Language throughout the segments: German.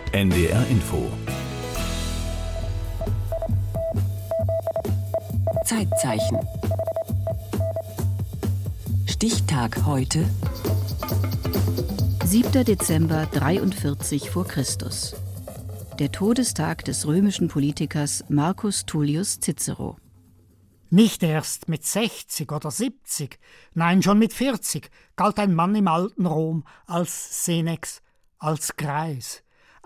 NDR Info. Zeitzeichen. Stichtag heute. 7. Dezember 43 vor Christus. Der Todestag des römischen Politikers Marcus Tullius Cicero. Nicht erst mit 60 oder 70, nein, schon mit 40 galt ein Mann im alten Rom als Senex, als Greis.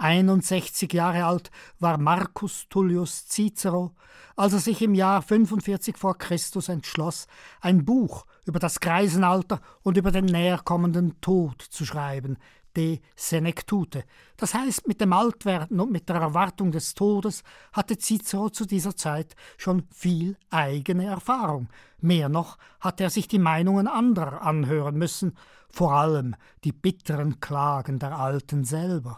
61 Jahre alt war Marcus Tullius Cicero, als er sich im Jahr 45 vor Christus entschloss, ein Buch über das Greisenalter und über den näherkommenden Tod zu schreiben, De Senectute. Das heißt, mit dem Altwerden und mit der Erwartung des Todes hatte Cicero zu dieser Zeit schon viel eigene Erfahrung. Mehr noch hatte er sich die Meinungen anderer anhören müssen, vor allem die bitteren Klagen der Alten selber.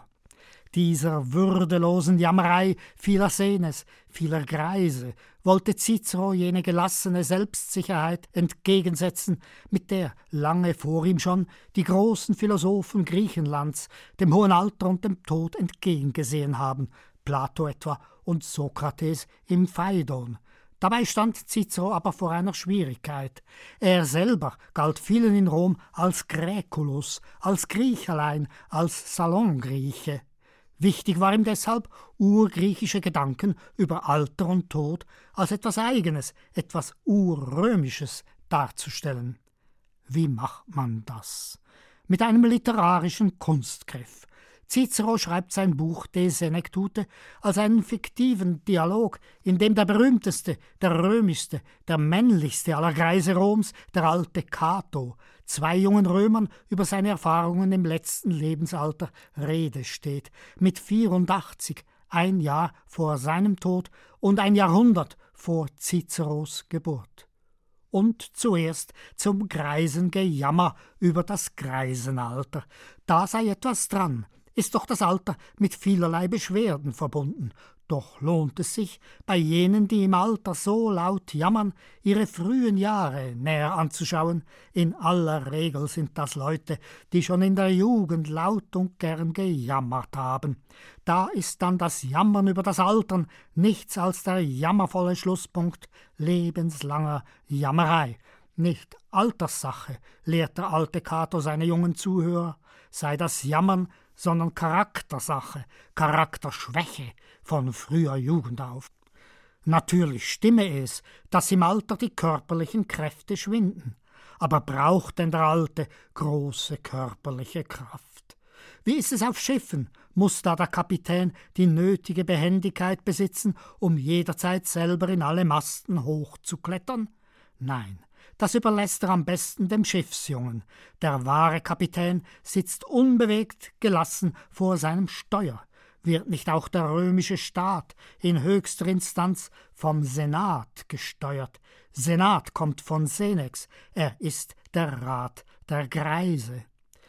Dieser würdelosen Jammerei vieler Senes, vieler Greise, wollte Cicero jene gelassene Selbstsicherheit entgegensetzen, mit der lange vor ihm schon die großen Philosophen Griechenlands dem hohen Alter und dem Tod entgegengesehen haben, Plato etwa und Sokrates im Phaidon. Dabei stand Cicero aber vor einer Schwierigkeit. Er selber galt vielen in Rom als Graeculus, als Griech allein, als Salongrieche. Wichtig war ihm deshalb, urgriechische Gedanken über Alter und Tod als etwas Eigenes, etwas Urrömisches darzustellen. Wie macht man das? Mit einem literarischen Kunstgriff. Cicero schreibt sein Buch De Senectute als einen fiktiven Dialog, in dem der berühmteste, der römischste, der männlichste aller Greise Roms, der alte Cato, zwei jungen Römern über seine Erfahrungen im letzten Lebensalter Rede steht, mit 84, ein Jahr vor seinem Tod und ein Jahrhundert vor Ciceros Geburt. Und zuerst zum Greisengejammer über das Greisenalter. Da sei etwas dran. Ist doch das Alter mit vielerlei Beschwerden verbunden. Doch lohnt es sich, bei jenen, die im Alter so laut jammern, ihre frühen Jahre näher anzuschauen. In aller Regel sind das Leute, die schon in der Jugend laut und gern gejammert haben. Da ist dann das Jammern über das Altern nichts als der jammervolle Schlusspunkt lebenslanger Jammerei. Nicht Alterssache, lehrt der alte Cato seine jungen Zuhörer, sei das Jammern, sondern Charaktersache, Charakterschwäche von früher Jugend auf. Natürlich stimme es, dass im Alter die körperlichen Kräfte schwinden. Aber braucht denn der Alte große körperliche Kraft? Wie ist es auf Schiffen? Muss da der Kapitän die nötige Behendigkeit besitzen, um jederzeit selber in alle Masten hochzuklettern? Nein. Das überlässt er am besten dem Schiffsjungen. Der wahre Kapitän sitzt unbewegt, gelassen vor seinem Steuer. Wird nicht auch der römische Staat in höchster Instanz vom Senat gesteuert? Senat kommt von Senex, er ist der Rat der Greise.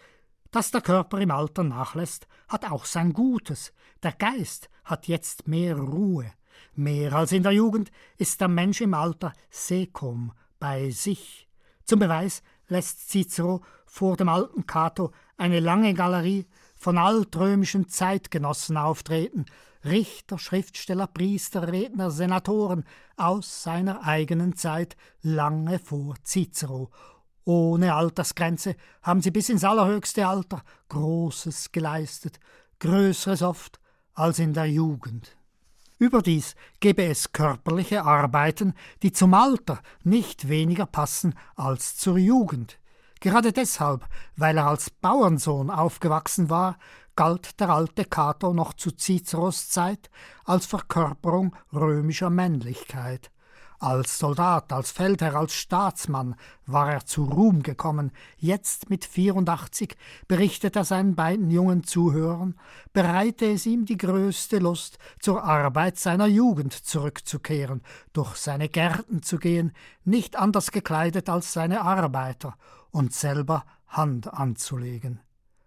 Dass der Körper im Alter nachlässt, hat auch sein Gutes. Der Geist hat jetzt mehr Ruhe. Mehr als in der Jugend ist der Mensch im Alter secum, bei sich. Zum Beweis lässt Cicero vor dem alten Cato eine lange Galerie von altrömischen Zeitgenossen auftreten, Richter, Schriftsteller, Priester, Redner, Senatoren aus seiner eigenen Zeit lange vor Cicero. Ohne Altersgrenze haben sie bis ins allerhöchste Alter Großes geleistet, Größeres oft als in der Jugend. Überdies gebe es körperliche Arbeiten, die zum Alter nicht weniger passen als zur Jugend. Gerade deshalb, weil er als Bauernsohn aufgewachsen war, galt der alte Cato noch zu Ciceros Zeit als Verkörperung römischer Männlichkeit. Als Soldat, als Feldherr, als Staatsmann war er zu Ruhm gekommen. Jetzt mit 84 berichtet er seinen beiden jungen Zuhörern, bereite es ihm die größte Lust, zur Arbeit seiner Jugend zurückzukehren, durch seine Gärten zu gehen, nicht anders gekleidet als seine Arbeiter und selber Hand anzulegen.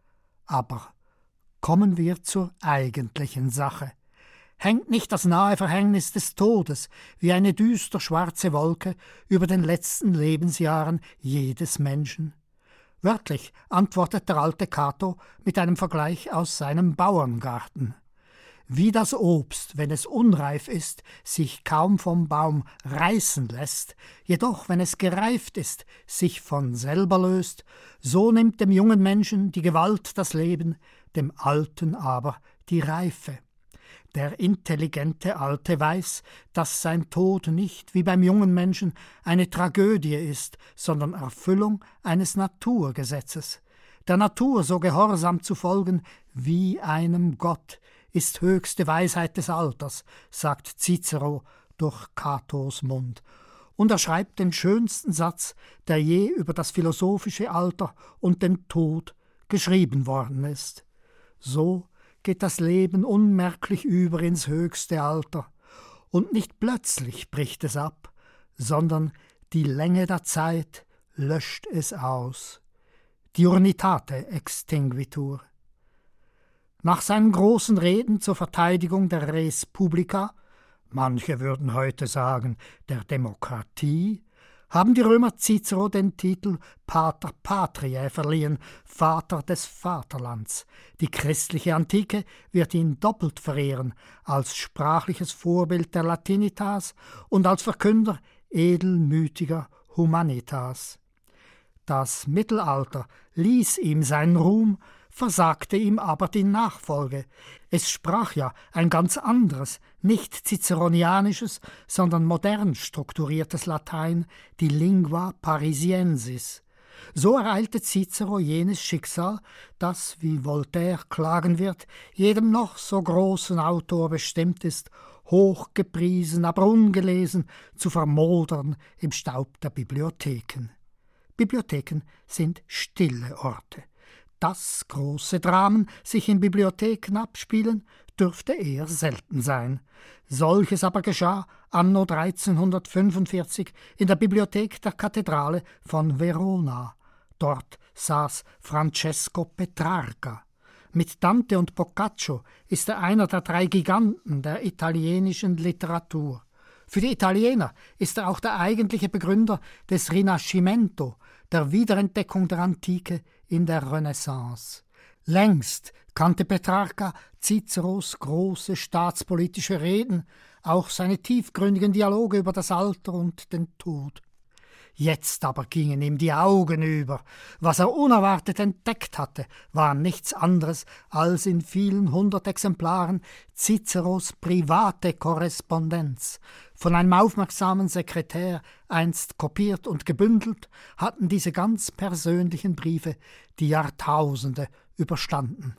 Aber kommen wir zur eigentlichen Sache. Hängt nicht das nahe Verhängnis des Todes wie eine düster schwarze Wolke über den letzten Lebensjahren jedes Menschen? Wörtlich antwortet der alte Cato mit einem Vergleich aus seinem Bauerngarten. Wie das Obst, wenn es unreif ist, sich kaum vom Baum reißen lässt, jedoch, wenn es gereift ist, sich von selber löst, so nimmt dem jungen Menschen die Gewalt das Leben, dem Alten aber die Reife. Der intelligente Alte weiß, dass sein Tod nicht, wie beim jungen Menschen, eine Tragödie ist, sondern Erfüllung eines Naturgesetzes. Der Natur so gehorsam zu folgen wie einem Gott ist höchste Weisheit des Alters, sagt Cicero durch Catos Mund. Und er schreibt den schönsten Satz, der je über das philosophische Alter und den Tod geschrieben worden ist. So geht das Leben unmerklich über ins höchste Alter, und nicht plötzlich bricht es ab, sondern die Länge der Zeit löscht es aus. Diurnitate extinguitur. Nach seinen großen Reden zur Verteidigung der Res Publica, manche würden heute sagen der Demokratie, haben die Römer Cicero den Titel Pater Patriae verliehen, Vater des Vaterlands. Die christliche Antike wird ihn doppelt verehren, als sprachliches Vorbild der Latinitas und als Verkünder edelmütiger Humanitas. Das Mittelalter ließ ihm seinen Ruhm, versagte ihm aber die Nachfolge. Es sprach ja ein ganz anderes, nicht ciceronianisches, sondern modern strukturiertes Latein, die Lingua Parisiensis. So ereilte Cicero jenes Schicksal, das, wie Voltaire klagen wird, jedem noch so großen Autor bestimmt ist, hochgepriesen, aber ungelesen, zu vermodern im Staub der Bibliotheken. Bibliotheken sind stille Orte. Dass große Dramen sich in Bibliotheken abspielen, dürfte eher selten sein. Solches aber geschah anno 1345 in der Bibliothek der Kathedrale von Verona. Dort saß Francesco Petrarca. Mit Dante und Boccaccio ist er einer der drei Giganten der italienischen Literatur. Für die Italiener ist er auch der eigentliche Begründer des Rinascimento, der Wiederentdeckung der Antike in der Renaissance. Längst kannte Petrarca Ciceros große staatspolitische Reden, auch seine tiefgründigen Dialoge über das Alter und den Tod. Jetzt aber gingen ihm die Augen über. Was er unerwartet entdeckt hatte, war nichts anderes als in vielen 100 Exemplaren Ciceros private Korrespondenz. Von einem aufmerksamen Sekretär einst kopiert und gebündelt, hatten diese ganz persönlichen Briefe die Jahrtausende überstanden.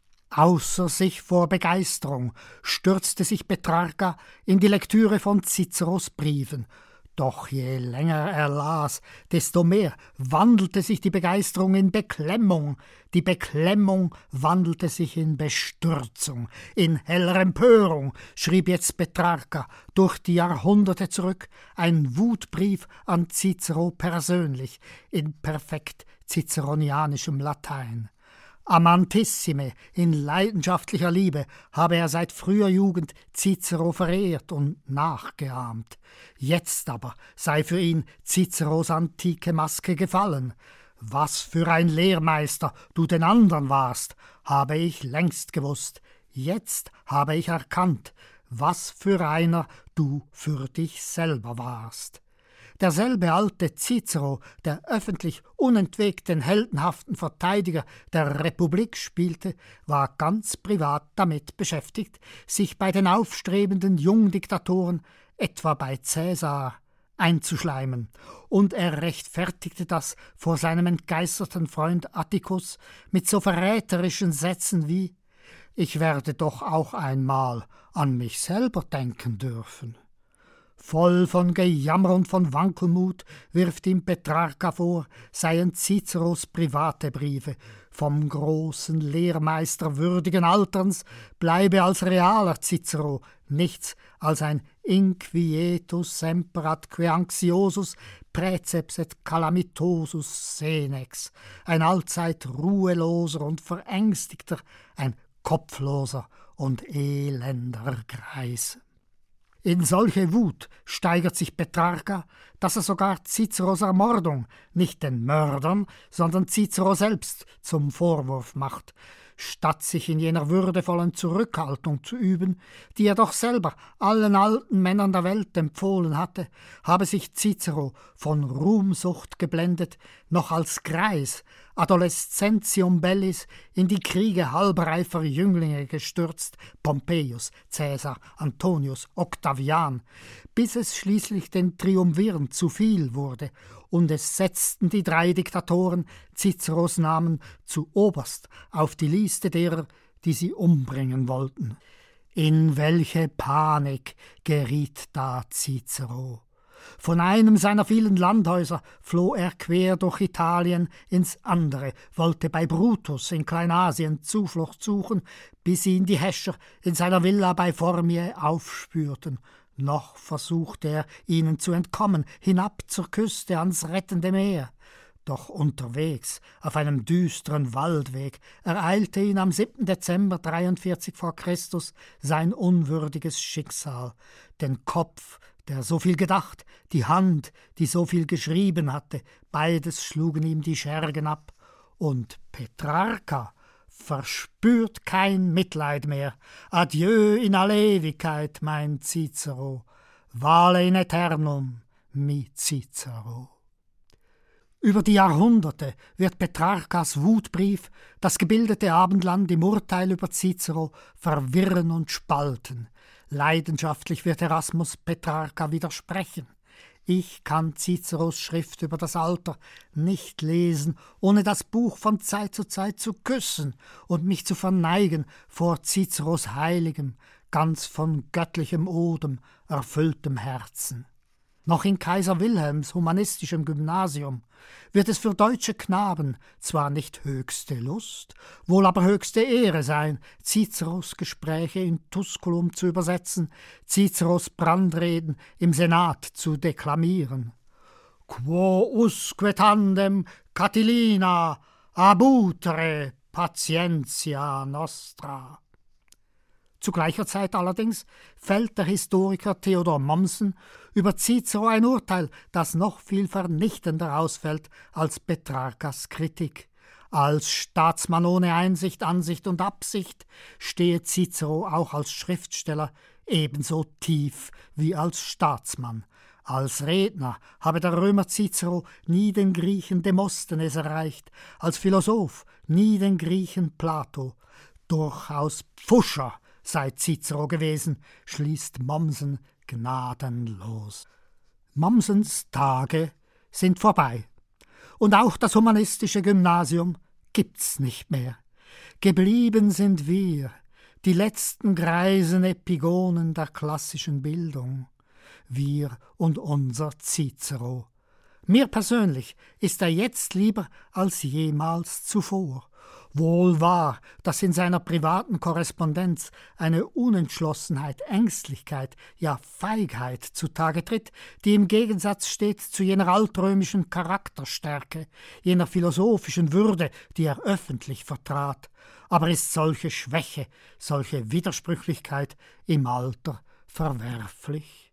Außer sich vor Begeisterung stürzte sich Petrarca in die Lektüre von Ciceros Briefen. Doch je länger er las, desto mehr wandelte sich die Begeisterung in Beklemmung, die Beklemmung wandelte sich in Bestürzung, in heller Empörung, schrieb jetzt Petrarca durch die Jahrhunderte zurück ein Wutbrief an Cicero persönlich, in perfekt ciceronianischem Latein. Amantissime, in leidenschaftlicher Liebe, habe er seit früher Jugend Cicero verehrt und nachgeahmt. Jetzt aber sei für ihn Ciceros antike Maske gefallen. Was für ein Lehrmeister du den anderen warst, habe ich längst gewusst. Jetzt habe ich erkannt, was für einer du für dich selber warst. Derselbe alte Cicero, der öffentlich unentwegt den heldenhaften Verteidiger der Republik spielte, war ganz privat damit beschäftigt, sich bei den aufstrebenden Jungdiktatoren, etwa bei Cäsar, einzuschleimen, und er rechtfertigte das vor seinem entgeisterten Freund Atticus mit so verräterischen Sätzen wie: »Ich werde doch auch einmal an mich selber denken dürfen.« Voll von Gejammer und von Wankelmut wirft ihm Petrarca vor, seien Ciceros private Briefe. Vom großen Lehrmeister würdigen Alterns bleibe als realer Cicero nichts als ein inquietus semper atque anxiosus praeceps et calamitosus senex, ein allzeit ruheloser und verängstigter, ein kopfloser und elender Greis. In solche Wut steigert sich Petrarca, dass er sogar Ciceros Ermordung nicht den Mördern, sondern Cicero selbst zum Vorwurf macht. statt sich in jener würdevollen Zurückhaltung zu üben, die er doch selber allen alten Männern der Welt empfohlen hatte, habe sich Cicero von Ruhmsucht geblendet, noch als Greis, Adolescentium bellis, in die Kriege halbreifer Jünglinge gestürzt, Pompeius, Caesar, Antonius, Octavian, bis es schließlich den Triumviren zu viel wurde, und es setzten die 3 Diktatoren Ciceros Namen zu oberst auf die Liste derer, die sie umbringen wollten. In welche Panik geriet da Cicero! Von einem seiner vielen Landhäuser floh er quer durch Italien ins andere, wollte bei Brutus in Kleinasien Zuflucht suchen, bis ihn die Häscher in seiner Villa bei Formie aufspürten. Noch versuchte er, ihnen zu entkommen, hinab zur Küste ans rettende Meer. Doch unterwegs, auf einem düsteren Waldweg, ereilte ihn am 7. Dezember 43 vor Christus sein unwürdiges Schicksal. Den Kopf, der so viel gedacht, die Hand, die so viel geschrieben hatte, beides schlugen ihm die Schergen ab. Und Petrarca verspürt kein Mitleid mehr. Adieu in alle Ewigkeit, mein Cicero. Vale in aeternum, mi Cicero. Über die Jahrhunderte wird Petrarcas Wutbrief das gebildete Abendland im Urteil über Cicero verwirren und spalten. Leidenschaftlich wird Erasmus Petrarca widersprechen. Ich kann Ciceros Schrift über das Alter nicht lesen, ohne das Buch von Zeit zu Zeit zu küssen und mich zu verneigen vor Ciceros heiligem, ganz von göttlichem Odem erfülltem Herzen. Noch in Kaiser Wilhelms humanistischem Gymnasium wird es für deutsche Knaben zwar nicht höchste Lust, wohl aber höchste Ehre sein, Ciceros Gespräche in Tusculum zu übersetzen, Ciceros Brandreden im Senat zu deklamieren. Quo usque tandem Catilina abutere patientia nostra. Zu gleicher Zeit allerdings fällt der Historiker Theodor Mommsen über Cicero ein Urteil, das noch viel vernichtender ausfällt als Petrarcas Kritik. Als Staatsmann ohne Einsicht, Ansicht und Absicht stehe Cicero auch als Schriftsteller ebenso tief wie als Staatsmann. Als Redner habe der Römer Cicero nie den Griechen Demosthenes erreicht, als Philosoph nie den Griechen Plato. Durchaus Pfuscher sei Cicero gewesen, schließt Mommsen gnadenlos. Mommsens Tage sind vorbei. Und auch das humanistische Gymnasium gibt's nicht mehr. Geblieben sind wir, die letzten greisen Epigonen der klassischen Bildung. Wir und unser Cicero. Mir persönlich ist er jetzt lieber als jemals zuvor. Wohl wahr, dass in seiner privaten Korrespondenz eine Unentschlossenheit, Ängstlichkeit, ja Feigheit zutage tritt, die im Gegensatz steht zu jener altrömischen Charakterstärke, jener philosophischen Würde, die er öffentlich vertrat. Aber ist solche Schwäche, solche Widersprüchlichkeit im Alter verwerflich?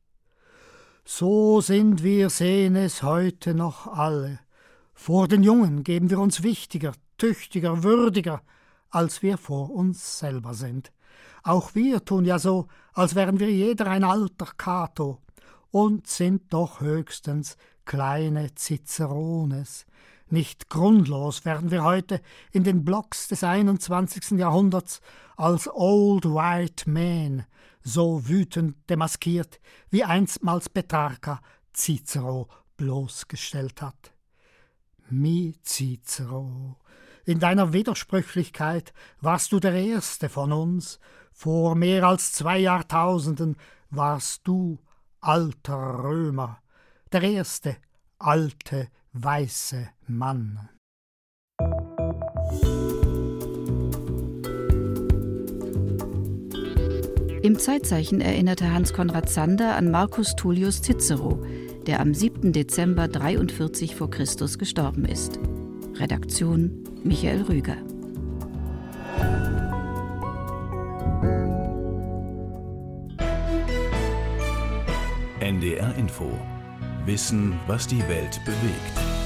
So sind wir, sehen es heute noch alle. Vor den Jungen geben wir uns wichtiger, tüchtiger, würdiger, als wir vor uns selber sind. Auch wir tun ja so, als wären wir jeder ein alter Cato und sind doch höchstens kleine Cicerones. Nicht grundlos werden wir heute in den Blogs des 21. Jahrhunderts als Old White Men so wütend demaskiert, wie einstmals Petrarca Cicero bloßgestellt hat. Mi Cicero, in deiner Widersprüchlichkeit warst du der Erste von uns. Vor mehr als 2 Jahrtausenden warst du alter Römer, der erste alte, weiße Mann. Im Zeitzeichen erinnerte Hans Conrad Zander an Marcus Tullius Cicero, der am 7. Dezember 43 vor Christus gestorben ist. Redaktion Michael Rüger. NDR Info. Wissen, was die Welt bewegt.